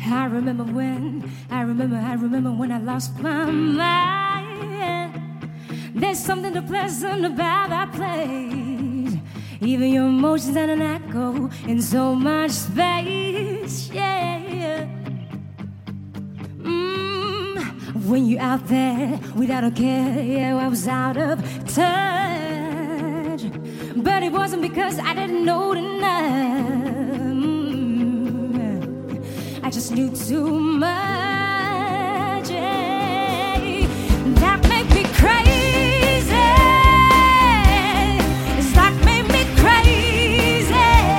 I remember when I lost my mind. There's something so pleasant about that place. Even your emotions and an echo in so much space, yeah. When you're out there without a care, yeah, I was out of touch. But it wasn't because I didn't know enough. I just knew too much, yeah. That made me crazy. It's like made me crazy,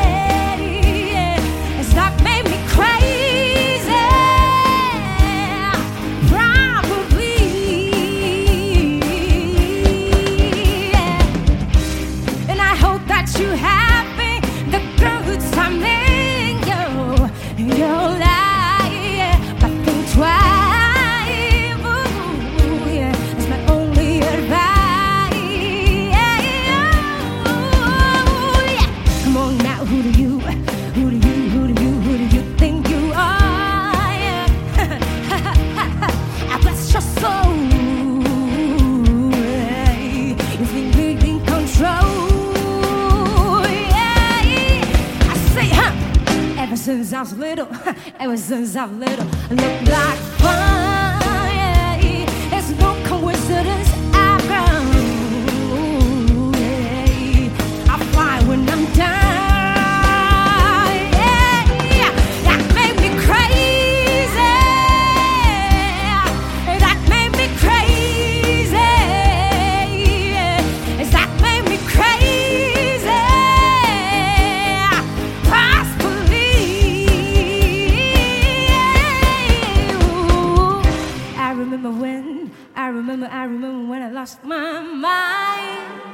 yeah. It's like made me crazy. Probably, yeah. And I hope that you happy the good time in your life. Since I was little, ever since I was little, look like fun, yeah. It's no coincidence I've grown, yeah. I fly when I'm down, yeah. That made me crazy. That made me crazy, yeah. That made me crazy. I remember when I lost my mind.